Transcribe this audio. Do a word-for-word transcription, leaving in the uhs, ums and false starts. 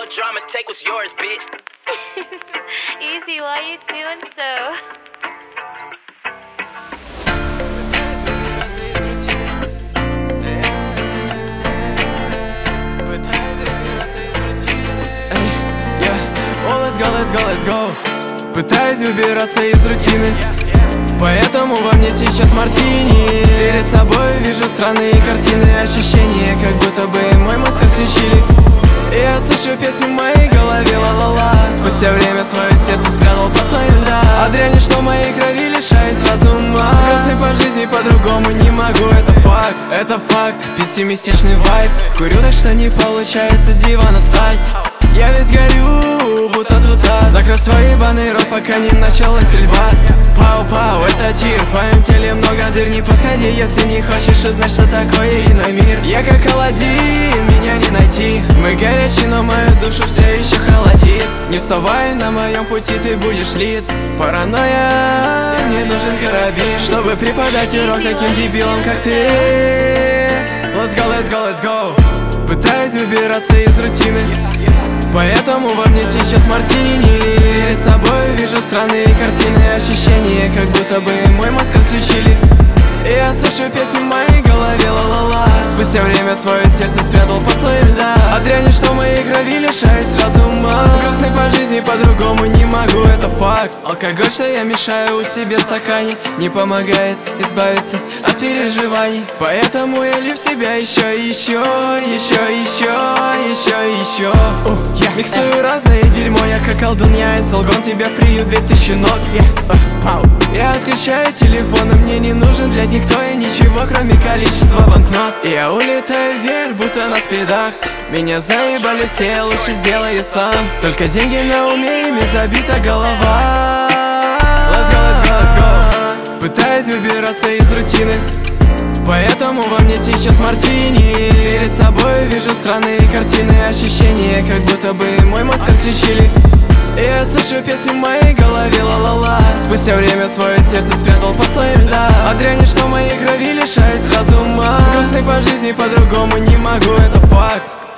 the drama, take what's yours, bitch. Easy, why you doing so? Let's go, let's go, let's go. Пытаюсь выбираться из рутины, поэтому во мне сейчас мартини. Перед собой вижу странные картины, ощущения, как будто бы мой мозг отключили. Я слышу песню в моей голове, ла-ла-ла. Спустя время свое сердце спрятал под слоем льда. От дряни, что в моей крови, лишаюсь разума. Грустный по жизни, по-другому не могу, это факт, это факт. Пессимистичный вайб, курю так, что не получается с дивана встать. Я весь горю, будто тута. Закрой свой ебаный рот, пока не началась стрельба. Пау-пау, это тир, в твоем теле много дыр. Не подходи, если не хочешь узнать, что такое иной мир. Я как Аладдин, меня не найти. Мы горячие, но мою душу все еще холодит. Не вставай, на моем пути ты будешь лид. Паранойя, мне нужен карабин, чтобы преподать урок таким дебилам, как ты. Let's go, let's go, let's go. Пытаюсь выбираться из рутины, поэтому во мне сейчас мартини. Перед собой вижу странные картины, ощущения, как будто бы мой мозг отключили. Я слышу песню в моей голове, ла-ла-ла. Спустя время свое сердце спрятал под слоем льда. От дряни, что в моей крови, лишаюсь разума. Грустный по жизни, по-другому не могу, это факт. Алкоголь, что я мешаю у себя в стакане, не помогает избавиться от переживаний. Поэтому я лью в себя еще и еще, еще, еще, еще, еще. uh, yeah. Миксую разное дерьмо, я как колдун, я солгон, тебя в приют две тысячи ног. yeah. uh, Я отключаю телефон, и мне не нужен, блядь, никто и ничего, кроме количества банкнот. Я улетаю вверх, будто на спидах. Меня заебали все, лучше сделаю сам. Только деньги на уме, ими забита голова. Let's go, let's go, let's go. Пытаюсь выбираться из рутины, поэтому во мне сейчас мартини. Перед собой вижу странные картины, ощущения, как будто бы мой мозг отключили. Я слышу песню в моей голове, ла-ла-ла. Спустя время свое сердце спрятал под слоем льда. От дряни, что в моей крови, лишаюсь разума. Грустный по жизни, по-другому не могу, это факт.